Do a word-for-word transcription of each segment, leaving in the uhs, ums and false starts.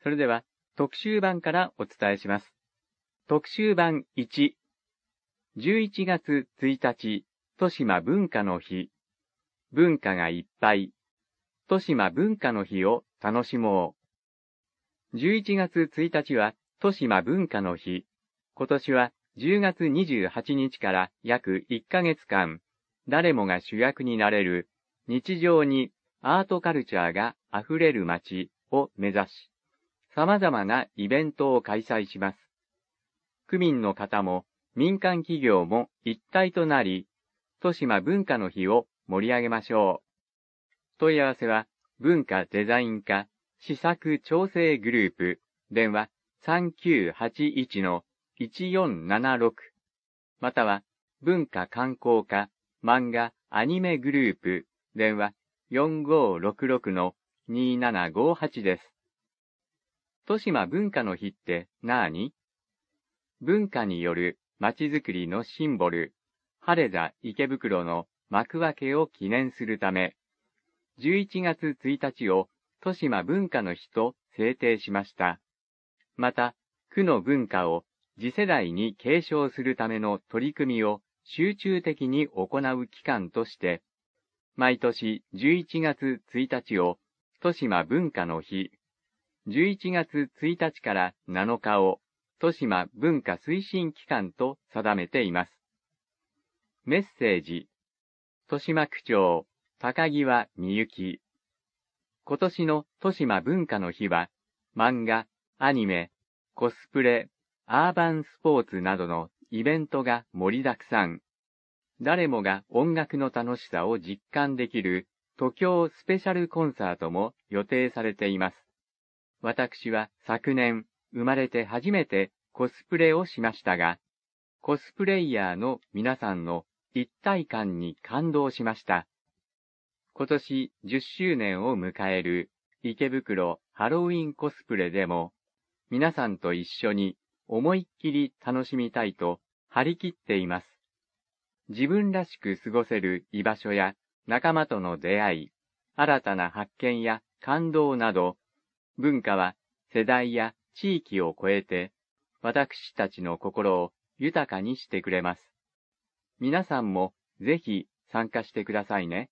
それでは特集版からお伝えします。特集版いち、じゅういちがつついたち、豊島文化の日。文化がいっぱい。豊島文化の日を楽しもう。じゅういちがつついたちは豊島文化の日。今年はじゅうがつにじゅうはちにちから約いっかげつかん、誰もが主役になれる日常にアートカルチャーがあふれる街を目指し、様々なイベントを開催します。区民の方も民間企業も一体となり、豊島文化の日を盛り上げましょう。問い合わせは文化デザイン課施策調整グループ電話 さんきゅうはちいちのいちよんななろく または文化観光課漫画アニメグループ電話 よんごろくろくのにななごはち です。豊島文化の日って何？文化によるまちづくりのシンボル、晴れ座池袋の幕開けを記念するため、じゅういちがつついたちを豊島文化の日と制定しました。また、区の文化を次世代に継承するための取り組みを集中的に行う機関として、毎年じゅういちがつついたちを豊島文化の日、じゅういちがつついたちからなのかを豊島文化推進機関と定めています。メッセージ。豊島区長、高際みゆき。今年の豊島文化の日は、漫画、アニメ、コスプレ、アーバンスポーツなどのイベントが盛りだくさん。誰もが音楽の楽しさを実感できる都京スペシャルコンサートも予定されています。私は昨年、生まれて初めてコスプレをしましたが、コスプレイヤーの皆さんの一体感に感動しました。今年じゅっしゅうねんを迎える池袋ハロウィンコスプレでも、皆さんと一緒に思いっきり楽しみたいと張り切っています。自分らしく過ごせる居場所や仲間との出会い、新たな発見や感動など、文化は世代や地域を超えて、私たちの心を豊かにしてくれます。皆さんもぜひ参加してくださいね。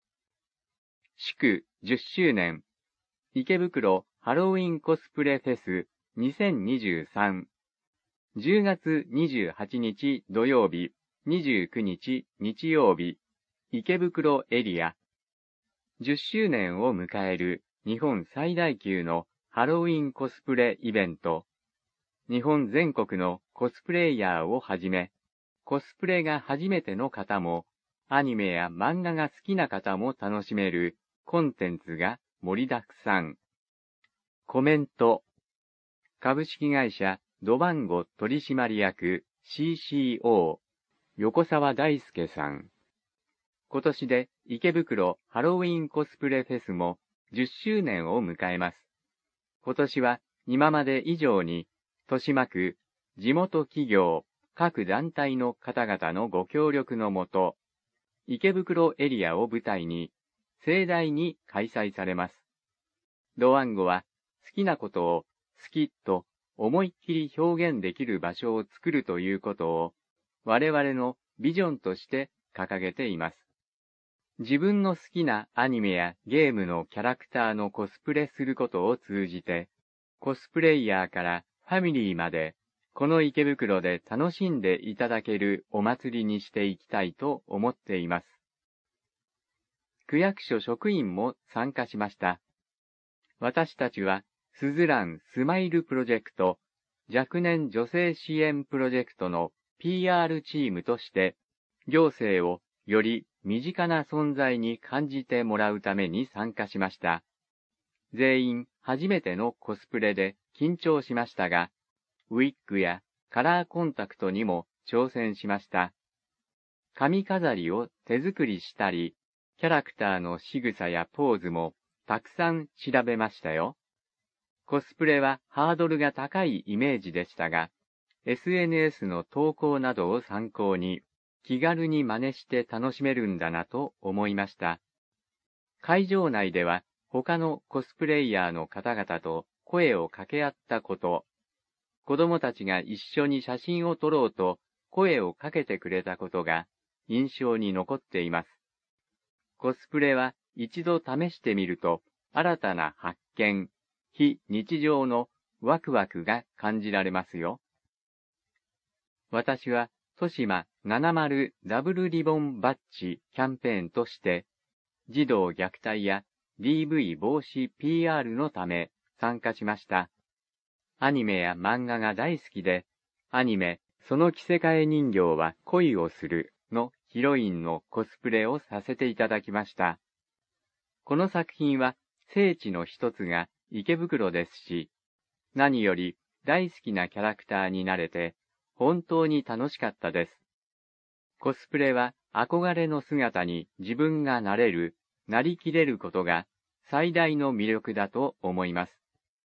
祝じゅっしゅうねん、池袋ハロウィンコスプレフェスにせんにじゅうさん、じゅうがつにじゅうはちにち土曜日、にじゅうくにち日曜日、池袋エリア。じゅっしゅうねんを迎える日本最大級のハロウィンコスプレイベント。日本全国のコスプレイヤーをはじめ、コスプレが初めての方も、アニメや漫画が好きな方も楽しめるコンテンツが盛りだくさん。コメント。株式会社ドバンゴ取締役 シーシーオー 横澤大輔さん。今年で池袋ハロウィンコスプレフェスもじゅっしゅうねんを迎えます。今年は今まで以上に豊島区、地元企業、各団体の方々のご協力のもと、池袋エリアを舞台に盛大に開催されます。ドワンゴは好きなことを好きと思いっきり表現できる場所を作るということを我々のビジョンとして掲げています。自分の好きなアニメやゲームのキャラクターのコスプレすることを通じて、コスプレイヤーからファミリーまで、この池袋で楽しんでいただけるお祭りにしていきたいと思っています。区役所職員も参加しました。私たちは、スズランスマイルプロジェクト、若年女性支援プロジェクトの ピーアール チームとして、行政をより身近な存在に感じてもらうために参加しました。全員初めてのコスプレで緊張しましたが、ウィッグやカラーコンタクトにも挑戦しました。髪飾りを手作りしたり、キャラクターの仕草やポーズもたくさん調べましたよ。コスプレはハードルが高いイメージでしたが、エスエヌエス の投稿などを参考に、気軽に真似して楽しめるんだなと思いました。会場内では他のコスプレイヤーの方々と声を掛け合ったこと、子供たちが一緒に写真を撮ろうと声をかけてくれたことが印象に残っています。コスプレは一度試してみると新たな発見、非日常のワクワクが感じられますよ。私は豊島ななじゅうダブルリボンバッジキャンペーンとして、児童虐待や ディーブイ 防止 ピーアール のため参加しました。アニメや漫画が大好きで、アニメ、その着せ替え人形は恋をするのヒロインのコスプレをさせていただきました。この作品は聖地の一つが池袋ですし、何より大好きなキャラクターになれて本当に楽しかったです。コスプレは憧れの姿に自分がなれる、なりきれることが最大の魅力だと思います。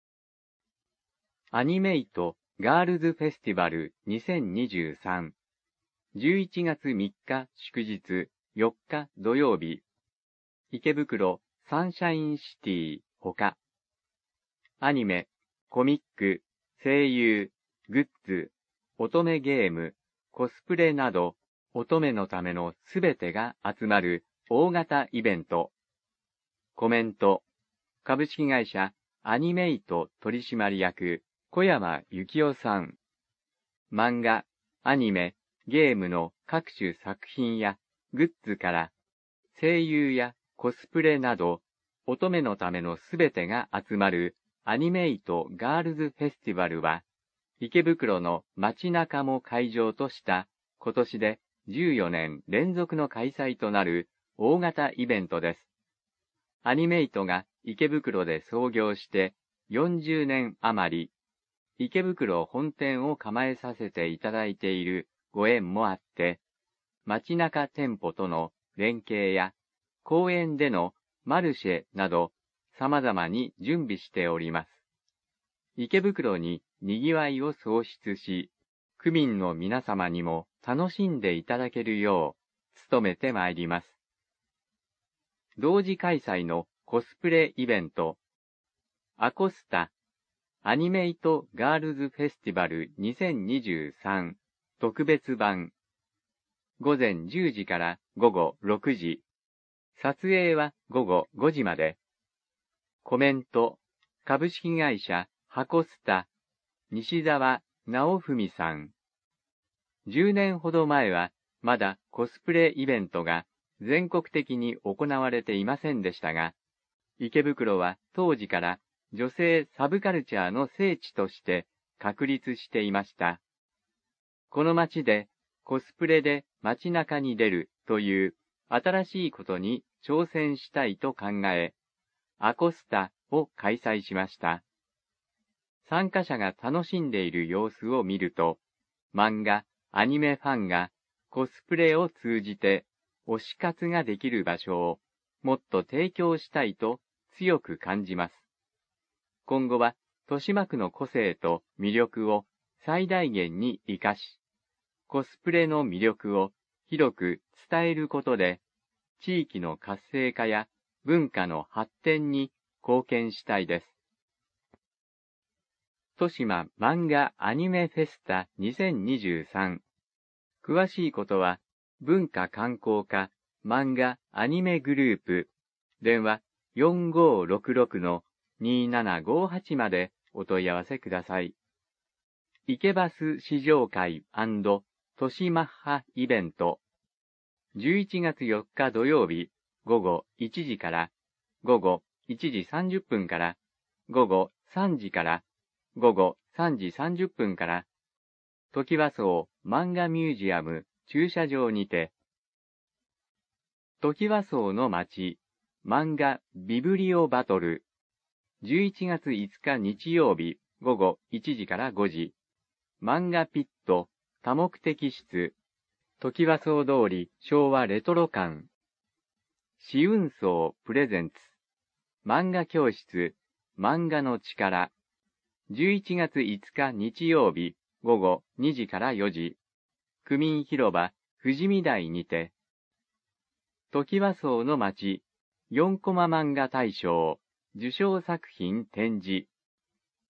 アニメイトガールズフェスティバルにせんにじゅうさん、じゅういちがつみっか祝日、よっか土曜日、池袋サンシャインシティほか、アニメ、コミック、声優、グッズ、乙女ゲーム、コスプレなど、乙女のためのすべてが集まる大型イベント。コメント、株式会社アニメイト取締役小山幸夫さん。漫画、アニメ、ゲームの各種作品やグッズから声優やコスプレなど乙女のためのすべてが集まるアニメイトガールズフェスティバルは池袋の街中も会場とした今年でじゅうよねん連続の開催となる大型イベントです。アニメイトが池袋で創業してよんじゅうねん余り、池袋本店を構えさせていただいているご縁もあって、街中店舗との連携や公園でのマルシェなど様々に準備しております。池袋に賑わいを創出し、区民の皆様にも楽しんでいただけるよう努めてまいります。同時開催のコスプレイベント、アコスタ、アニメイトガールズフェスティバルにせんにじゅうさん特別版、ごぜんじゅうじからごごろくじ、撮影はごごごじまで。コメント、株式会社ハコスタ、西澤直文さん。じゅうねんほど前はまだコスプレイベントが全国的に行われていませんでしたが、池袋は当時から女性サブカルチャーの聖地として確立していました。この街でコスプレで街中に出るという新しいことに挑戦したいと考え、アコスタを開催しました。参加者が楽しんでいる様子を見ると、漫画、アニメファンがコスプレを通じて推し活ができる場所をもっと提供したいと強く感じます。今後は豊島区の個性と魅力を最大限に活かし、コスプレの魅力を広く伝えることで、地域の活性化や文化の発展に貢献したいです。豊島漫画アニメフェスタにせんにじゅうさん。詳しいことは、文化観光課漫画アニメグループ、電話 よんごーろくろくのにーななごーはち までお問い合わせください。池バス試乗会&豊島派イベント、じゅういちがつよっか土曜日ごごいちじからごごいちじさんじゅっぷんからごごさんじからごごさんじさんじゅっぷんから、トキワ荘漫画ミュージアム駐車場にて、トキワ荘の街漫画ビブリオバトル、じゅういちがついつか日曜日ごごいちじからごじ、漫画ピット多目的室、トキワ荘通り昭和レトロ館、紫雲荘プレゼンツ、漫画教室漫画の力、じゅういちがついつか日曜日ごごにじからよじ、区民広場富士見台にて、トキワ荘の街よんコマ漫画大賞受賞作品展示、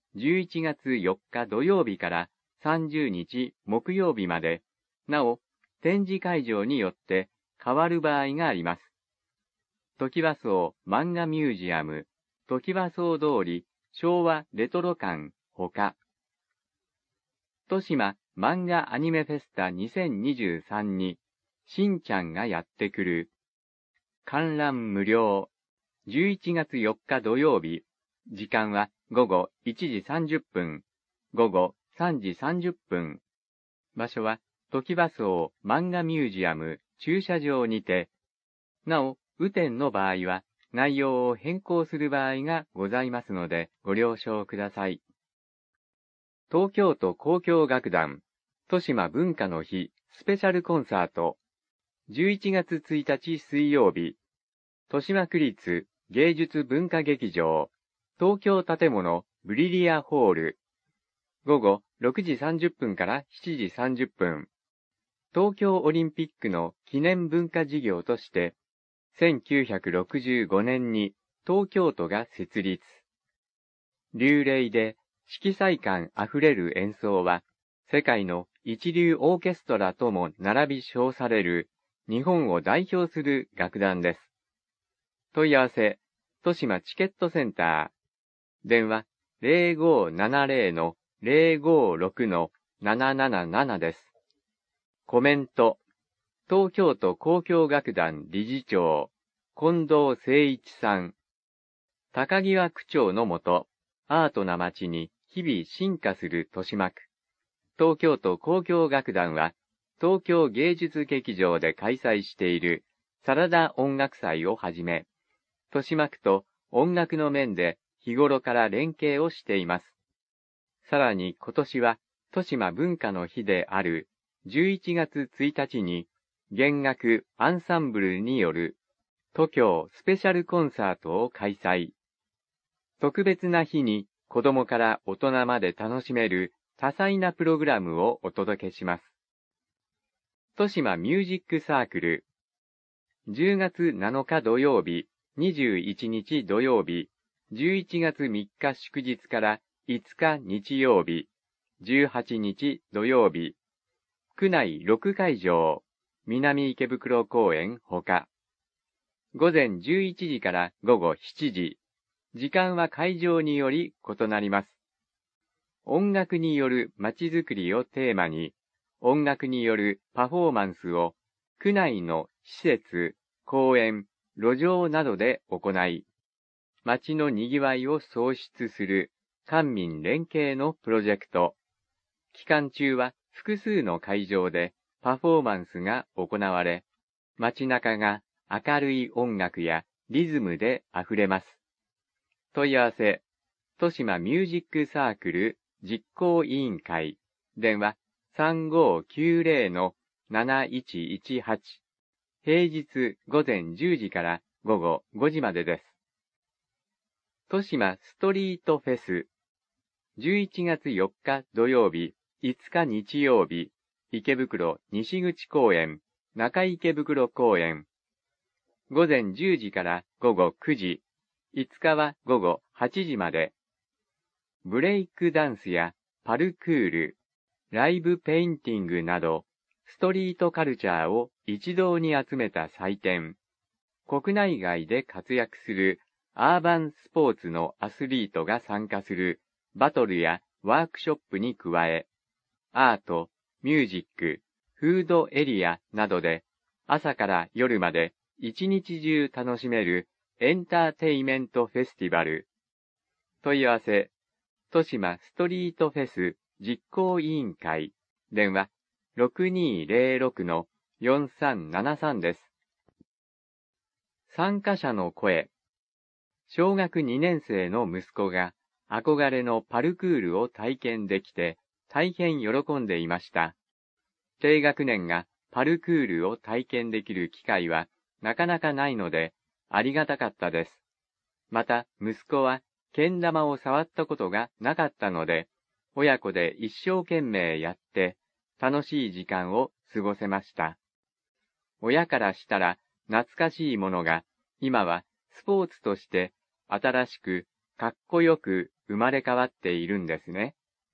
じゅういちがつよっか土曜日からさんじゅうにち木曜日まで、なお、展示会場によって変わる場合があります。トキワ荘漫画ミュージアム、トキワ荘通り昭和レトロ館ほか、豊島漫画アニメフェスタにせんにじゅうさんに、しんちゃんがやってくる。観覧無料。じゅういちがつよっか土曜日。時間はごごいちじさんじゅっぷん、ごごさんじさんじゅっぷん。場所は、トキワ荘漫画ミュージアム駐車場にて、なお、雨天の場合は、内容を変更する場合がございますので、ご了承ください。東京都交響楽団、豊島文化の日スペシャルコンサート。じゅういちがつついたち水曜日、豊島区立芸術文化劇場、東京建物ブリリアホール。午後ろくじさんじゅっぷんからしちじさんじゅっぷん。東京オリンピックの記念文化事業として、せんきゅうひゃくろくじゅうごねんに東京都が設立。流麗で色彩感あふれる演奏は、世界の一流オーケストラとも並び称される日本を代表する楽団です。問い合わせ、豊島チケットセンター。電話 ゼロごーななゼロ ゼロごーろく ななななな です。コメント。東京都交響楽団理事長、近藤誠一さん。高際区長のもと、アートな街に日々進化する豊島区。東京都交響楽団は、東京芸術劇場で開催しているサラダ音楽祭をはじめ、豊島区と音楽の面で日頃から連携をしています。さらに今年は豊島文化の日であるじゅういちがつついたちに弦楽アンサンブルによる都京スペシャルコンサートを開催。特別な日に子供から大人まで楽しめる多彩なプログラムをお届けします。豊島ミュージックサークル。じゅうがつなのか土曜日、にじゅういちにち土曜日、じゅういちがつみっか祝日からいつか日曜日、じゅうはちにち土曜日、区内ろくかいじょう、南池袋公園ほか。午前じゅういちじから午後しちじ、時間は会場により異なります。音楽による街づくりをテーマに、音楽によるパフォーマンスを区内の施設、公園、路上などで行い、街のにぎわいを創出する官民連携のプロジェクト。期間中は複数の会場でパフォーマンスが行われ、街中が明るい音楽やリズムで溢れます。問い合わせ、豊島ミュージックサークル実行委員会、電話 さんごーきゅうゼロ なないちいちはち、平日午前じゅうじから午後ごじまでです。豊島ストリートフェス、じゅういちがつよっか土曜日、いつか日曜日、池袋西口公園、中池袋公園。午前じゅうじから午後くじ、いつかは午後はちじまで。ブレイクダンスやパルクール、ライブペインティングなど、ストリートカルチャーを一堂に集めた祭典。国内外で活躍するアーバンスポーツのアスリートが参加するバトルやワークショップに加え、アート、ミュージック、フードエリアなどで朝から夜まで一日中楽しめるエンターテイメントフェスティバル。問い合わせ、豊島ストリートフェス実行委員会、電話 ろくにーゼロろく よんさんななさん です。参加者の声。小学にねんせいの息子が憧れのパルクールを体験できて大変喜んでいました。低学年がパルクールを体験できる機会はなかなかないのでありがたかったです。また息子はけん玉を触ったことがなかったので、親子で一生懸命やって楽しい時間を過ごせました。親からしたら懐かしいものが今はスポーツとして新しくかっこよく生まれ変わっているんですね。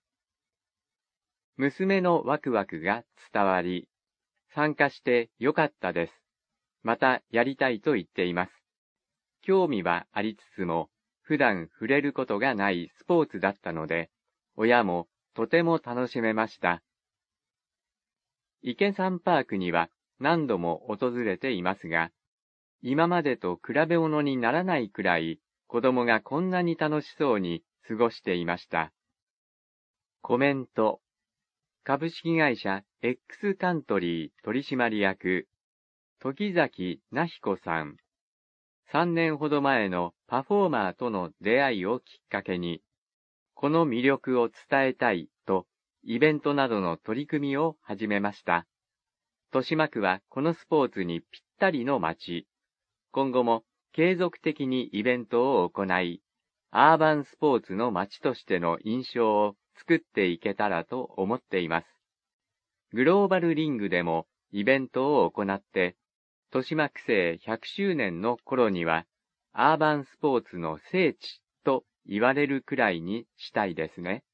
娘のワクワクが伝わり、参加してよかったです。またやりたいと言っています。興味はありつつも、普段触れることがないスポーツだったので、親もとても楽しめました。池山パークには何度も訪れていますが、今までと比べ物にならないくらい子供がこんなに楽しそうに過ごしていました。コメント。株式会社 X カントリー取締役、時崎なひこさん。さんねんほど前のパフォーマーとの出会いをきっかけに、この魅力を伝えたいとイベントなどの取り組みを始めました。豊島区はこのスポーツにぴったりの街。今後も継続的にイベントを行い、アーバンスポーツの街としての印象を作っていけたらと思っています。グローバルリングでもイベントを行って、豊島区政ひゃくしゅうねんの頃には、アーバンスポーツの聖地と言われるくらいにしたいですね。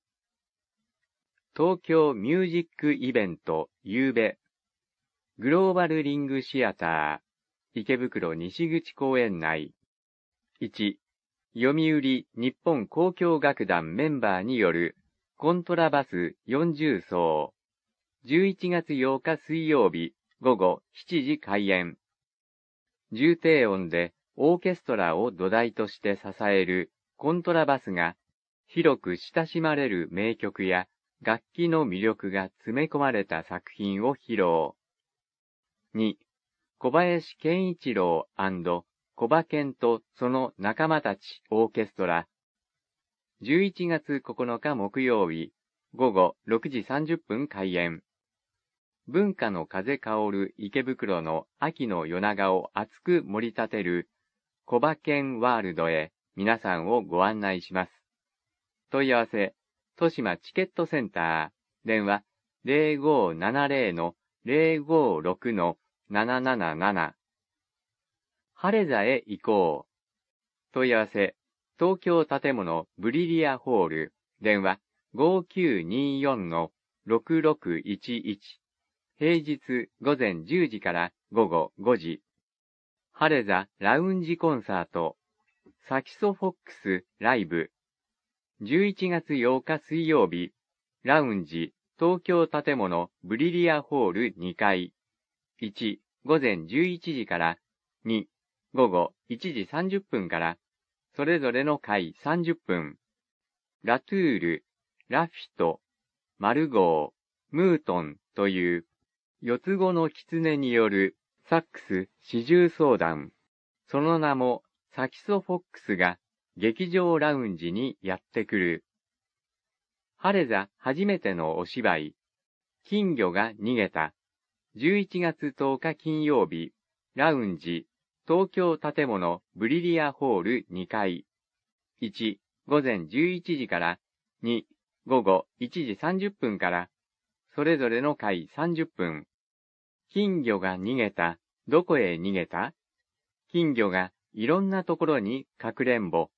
東京ミュージックイベント夕べ、グローバルリングシアター、池袋西口公園内。いち、読売日本交響楽団メンバーによるコントラバスよんじゅう奏。じゅういちがつようか水曜日午後しちじ開演。重低音でオーケストラを土台として支えるコントラバスが広く親しまれる名曲や楽器の魅力が詰め込まれた作品を披露。に、小林健一郎&小馬健とその仲間たちオーケストラ。じゅういちがつここのか木曜日午後ろくじさんじゅっぷん開演。文化の風香る池袋の秋の夜長を熱く盛り立てる小馬健ワールドへ皆さんをご案内します。問い合わせ、豊島チケットセンター、電話 ゼロごーななゼロ ゼロごーろく なななななな。晴れ座へ行こう。問い合わせ、東京建物ブリリアホール、電話 ごーきゅうにーよん ろくろくいちいち。平日午前じゅうじから午後ごじ。晴れ座ラウンジコンサート、サキソフォックスライブ。じゅういちがつようか水曜日、ラウンジ東京建物ブリリアホールにかい。いち、午前じゅういちじから、に、午後いちじさんじゅっぷんから、それぞれの回さんじゅっぷん。ラトゥール、ラフィト、マルゴー、ムートンという四つ子の狐によるサックス四重奏団、その名もサキソフォックスが劇場ラウンジにやってくる。晴れ座初めてのお芝居、金魚が逃げた。じゅういちがつとおか金曜日、ラウンジ、東京建物ブリリアホールにかい。いち、午前じゅういちじから、に、午後いちじさんじゅっぷんから、それぞれの回さんじゅっぷん。金魚が逃げた、どこへ逃げた？金魚がいろんなところにかくれんぼ、